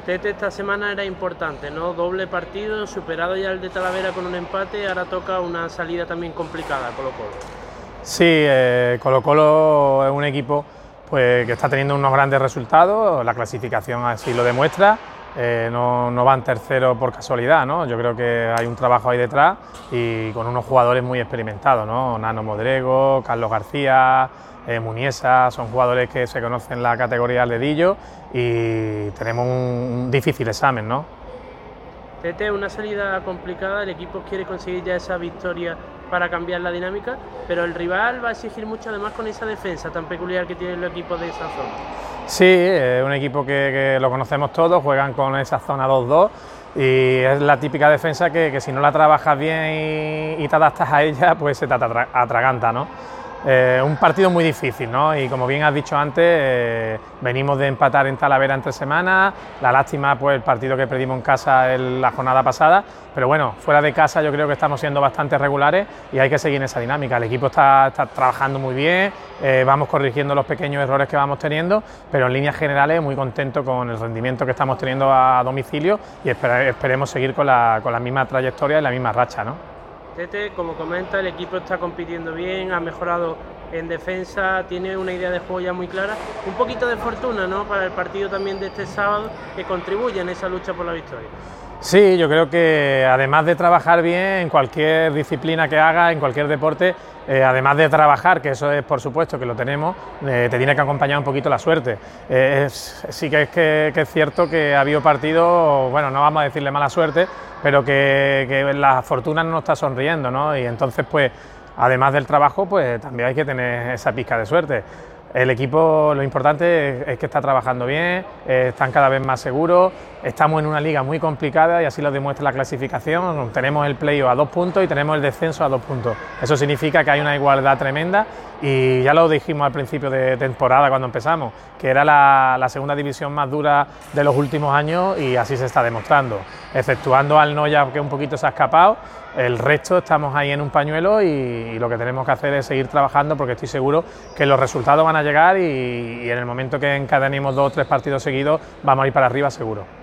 Tete, esta semana era importante, ¿no? Doble partido, superado ya el de Talavera con un empate, ahora toca una salida también complicada, Colo-Colo. Sí, Colo-Colo es un equipo pues, que está teniendo unos grandes resultados, la clasificación así lo demuestra, no van tercero por casualidad, ¿no? Yo creo que hay un trabajo ahí detrás y con unos jugadores muy experimentados, ¿no? Nano Modrego, Carlos García, Muniesa, son jugadores que se conocen la categoría al dedillo y tenemos un difícil examen, ¿no? Tete, una salida complicada, el equipo quiere conseguir ya esa victoria para cambiar la dinámica, pero el rival va a exigir mucho además con esa defensa tan peculiar que tienen los equipos de esa zona. Sí, es un equipo que lo conocemos todos, juegan con esa zona 2-2 y es la típica defensa que si no la trabajas bien y te adaptas a ella, pues se te atraganta, ¿no? Un partido muy difícil, ¿no? Y como bien has dicho antes, venimos de empatar en Talavera entre semanas, la lástima pues el partido que perdimos en casa la jornada pasada, pero bueno, fuera de casa yo creo que estamos siendo bastante regulares y hay que seguir en esa dinámica. El equipo está trabajando muy bien, vamos corrigiendo los pequeños errores que vamos teniendo, pero en líneas generales muy contento con el rendimiento que estamos teniendo a domicilio y esperemos seguir con la misma trayectoria y la misma racha, ¿no? Tete, como comenta, el equipo está compitiendo bien, ha mejorado en defensa, tiene una idea de juego ya muy clara. Un poquito de fortuna, ¿no?, para el partido también de este sábado, que contribuye en esa lucha por la victoria. Sí, yo creo que además de trabajar bien en cualquier disciplina que haga, en cualquier deporte, además de trabajar, que eso es por supuesto que lo tenemos, te tiene que acompañar un poquito la suerte. Sí que es cierto que ha habido partidos, bueno, no vamos a decirle mala suerte, pero que la fortuna no nos está sonriendo, ¿no? Y entonces, pues, además del trabajo, pues también hay que tener esa pizca de suerte. El equipo, lo importante es que está trabajando bien, están cada vez más seguros, estamos en una liga muy complicada y así lo demuestra la clasificación. Tenemos el playoff a 2 puntos y tenemos el descenso a 2 puntos. Eso significa que hay una igualdad tremenda y ya lo dijimos al principio de temporada cuando empezamos, que era la segunda división más dura de los últimos años y así se está demostrando. Exceptuando al Noya, que un poquito se ha escapado, el resto estamos ahí en un pañuelo y lo que tenemos que hacer es seguir trabajando porque estoy seguro que los resultados van a llegar y en el momento que encadenemos 2 o 3 partidos seguidos vamos a ir para arriba seguro.